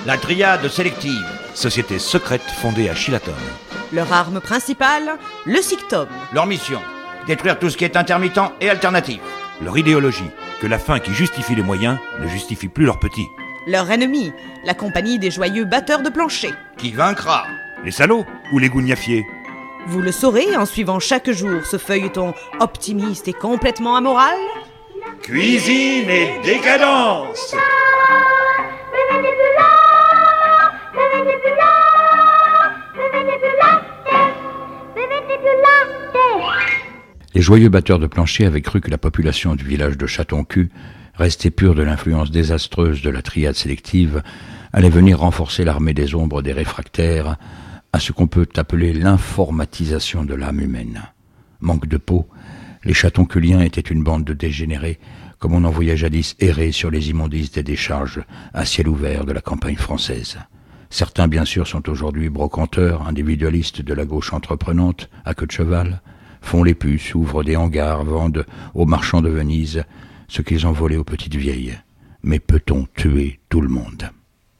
La Triade Sélective. Société secrète fondée à Chilaton. Leur arme principale, le Sictom. Leur mission, détruire tout ce qui est intermittent et alternatif. Leur idéologie, que la fin qui justifie les moyens ne justifie plus leurs petits. Leur ennemi, la compagnie des joyeux batteurs de plancher. Qui vaincra? Les salauds ou les gougnafiers? Vous le saurez en suivant chaque jour ce feuilleton optimiste et complètement amoral. Cuisine et décadence. Les joyeux batteurs de plancher avaient cru que la population du village de Châteaucul, restée pure de l'influence désastreuse de la triade sélective, allait venir renforcer l'armée des ombres des réfractaires à ce qu'on peut appeler l'informatisation de l'âme humaine. Manque de peau, les Châteauculiens étaient une bande de dégénérés, comme on en voyait jadis errer sur les immondices des décharges à ciel ouvert de la campagne française. Certains, bien sûr, sont aujourd'hui brocanteurs, individualistes de la gauche entreprenante, à queue de cheval, font les puces, ouvrent des hangars, vendent aux marchands de Venise ce qu'ils ont volé aux petites vieilles. Mais peut-on tuer tout le monde?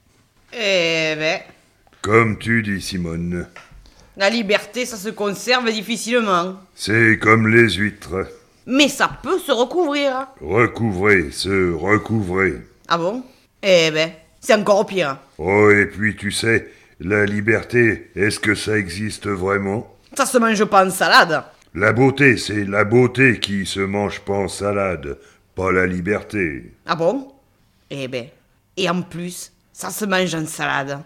Eh ben... Comme tu dis, Simone. La liberté, ça se conserve difficilement. C'est comme les huîtres. Mais ça peut se recouvrir. Recouvrer, se recouvrer. Ah bon? Eh ben, c'est encore pire. Oh, et puis tu sais, la liberté, est-ce que ça existe vraiment? Ça se mange pas en salade. La beauté, c'est la beauté qui se mange pas en salade, pas la liberté. Ah bon? Eh ben, et en plus, ça se mange en salade.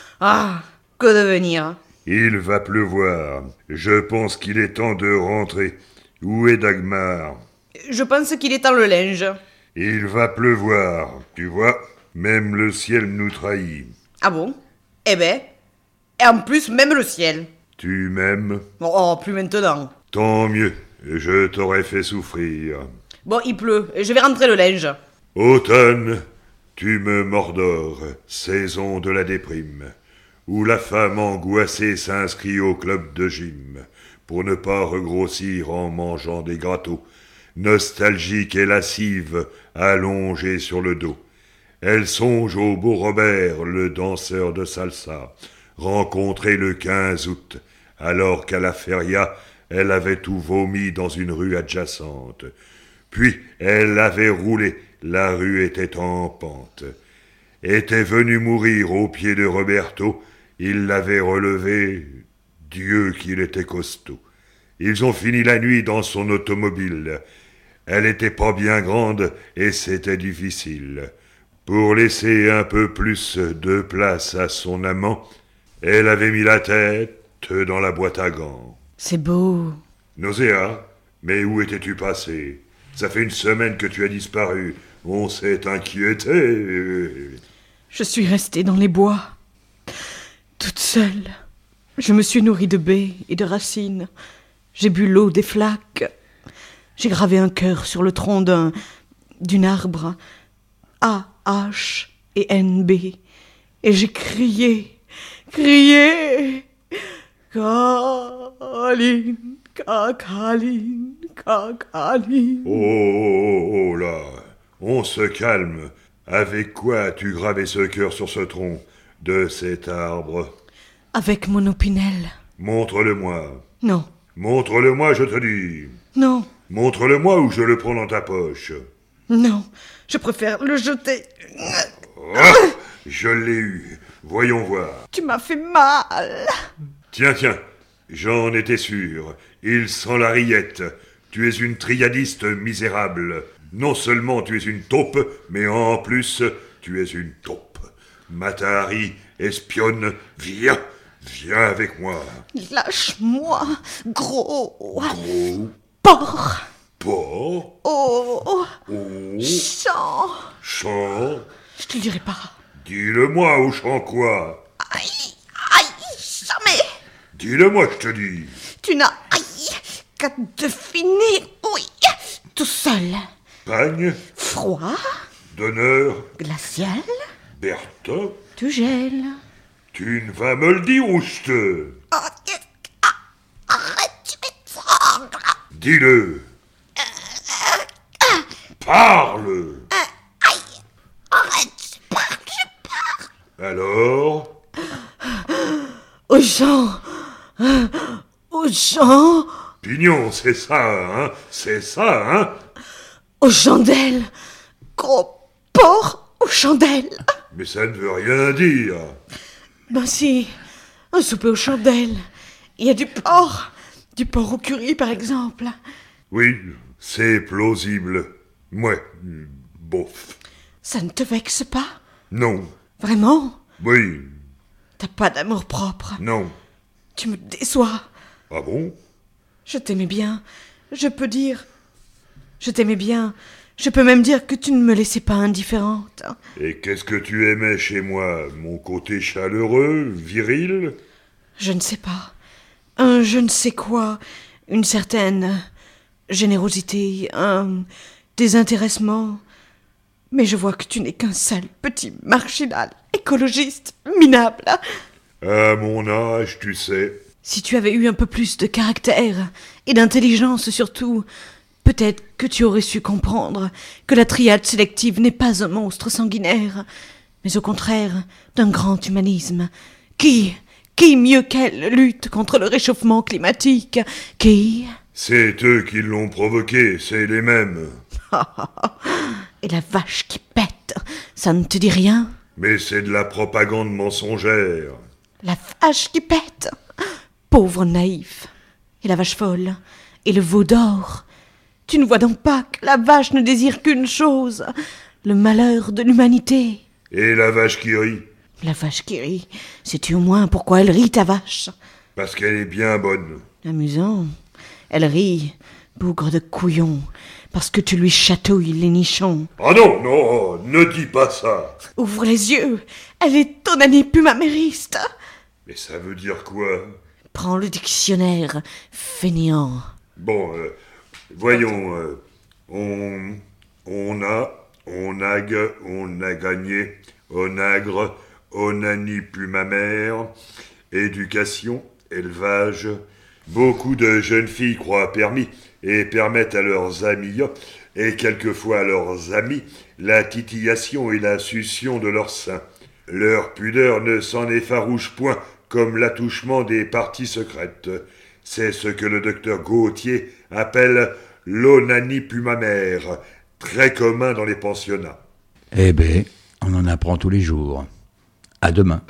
Ah, que devenir? Il va pleuvoir. Je pense qu'il est temps de rentrer. Où est Dagmar? Je pense qu'il est dans le linge. Il va pleuvoir, tu vois. Même le ciel nous trahit. Ah bon? Eh ben, et en plus, même le ciel. Tu m'aimes? Oh, plus maintenant. Tant mieux, je t'aurais fait souffrir. Bon, il pleut, je vais rentrer le linge. Automne, tu me mordors, saison de la déprime, où la femme angoissée s'inscrit au club de gym, pour ne pas regrossir en mangeant des gâteaux, nostalgique et lascive, allongée sur le dos. Elle songe au beau Robert, le danseur de salsa, rencontré le 15 août, alors qu'à la feria, elle avait tout vomi dans une rue adjacente. Puis elle avait roulé, la rue était en pente. Était venu mourir aux pieds de Roberto, il l'avait relevé, Dieu qu'il était costaud. Ils ont fini la nuit dans son automobile. Elle était pas bien grande et c'était difficile. Pour laisser un peu plus de place à son amant, elle avait mis la tête dans la boîte à gants. C'est beau. Nauséa, mais où étais-tu passé? Ça fait une semaine que tu as disparu. On s'est inquiété. Je suis restée dans les bois, toute seule. Je me suis nourrie de baies et de racines. J'ai bu l'eau des flaques. J'ai gravé un cœur sur le tronc d'un arbre. A, H et N, B. Et j'ai crié. Caline, cacaline, cacaline. Oh là, on se calme. Avec quoi as-tu gravé ce cœur sur ce tronc de cet arbre? Avec mon opinel. Montre-le-moi. Non. Montre-le-moi, je te dis. Non. Montre-le-moi ou je le prends dans ta poche. Non. Je préfère le jeter. Oh, je l'ai eu. Voyons voir. Tu m'as fait mal. Tiens, j'en étais sûr. Il sent la rillette. Tu es une triadiste misérable. Non seulement tu es une taupe, mais en plus, tu es une taupe. Matahari, espionne, viens avec moi. Lâche-moi, gros. Gros. Porc. Porc. Oh. Oh. Chant. Chant. Je te le dirai pas. Dis-le-moi, au chant quoi? Aïe, jamais. Dis-le-moi, je te dis. Tu n'as qu'à deviner, oui, tout seul. Pagne. Froid. D'honneur. Glacial. Bertha. Tu gèles. Tu ne vas me le dire ou je te... Arrête, tu m'étrangles. Dis-le. Parle. Arrête, je parle. Alors? Aux gens. Aux gens. Pignon, c'est ça, hein? C'est ça, hein? Aux chandelles. Gros porc aux chandelles. Mais ça ne veut rien dire. Ben si, un souper aux chandelles. Il y a du porc. Du porc au curry, par exemple. Oui, c'est plausible. Ouais, bof. Ça ne te vexe pas? Non. Vraiment? Oui, T'as pas d'amour-propre. non. Tu me déçois. Ah bon? Je t'aimais bien. Je peux dire... Je t'aimais bien. Je peux même dire que tu ne me laissais pas indifférente. Et qu'est-ce que tu aimais chez moi? Mon côté chaleureux, viril? Je ne sais pas. Un je ne sais quoi. Une certaine générosité. Un désintéressement. Mais je vois que tu n'es qu'un sale petit marginal, écologiste, minable. À mon âge, tu sais. Si tu avais eu un peu plus de caractère, et d'intelligence surtout, peut-être que tu aurais su comprendre que la triade sélective n'est pas un monstre sanguinaire, mais au contraire d'un grand humanisme. Qui mieux qu'elle lutte contre le réchauffement climatique? Qui? C'est eux qui l'ont provoqué, c'est les mêmes. Et la vache qui pète, ça ne te dit rien? Mais c'est de la propagande mensongère. La vache qui pète. Pauvre naïf. Et la vache folle. Et le veau d'or. Tu ne vois donc pas que la vache ne désire qu'une chose, le malheur de l'humanité. Et la vache qui rit? La vache qui rit, sais-tu au moins pourquoi elle rit, ta vache? Parce qu'elle est bien bonne. Amusant. Elle rit, bougre de couillon, parce que tu lui chatouilles les nichons. Ah non, non, ne dis pas ça. Ouvre les yeux, elle est tonani pumamériste. Mais ça veut dire quoi? Prends le dictionnaire, fainéant. Bon, voyons, on a gagné, onagre, onani pue ma mère, éducation, élevage. Beaucoup de jeunes filles croient permis et permettent à leurs amis, et quelquefois à leurs amis, la titillation et la succion de leurs seins. Leur pudeur ne s'en effarouche point comme l'attouchement des parties secrètes. C'est ce que le docteur Gautier appelle l'onanie pumamère, très commun dans les pensionnats. Eh ben, on en apprend tous les jours. À demain.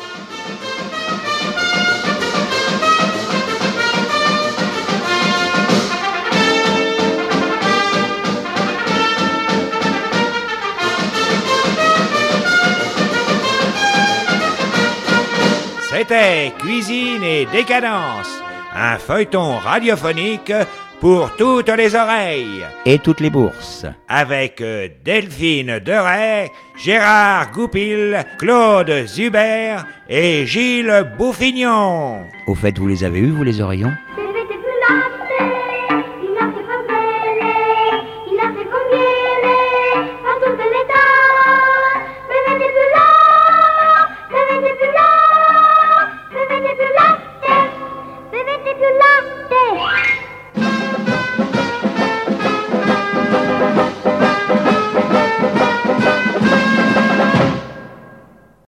C'était Cuisine et Décadence, un feuilleton radiophonique pour toutes les oreilles. Et toutes les bourses. Avec Delphine Deray, Gérard Goupil, Claude Zuber et Gilles Bouffignon. Au fait, vous les avez eus, vous les oreillons?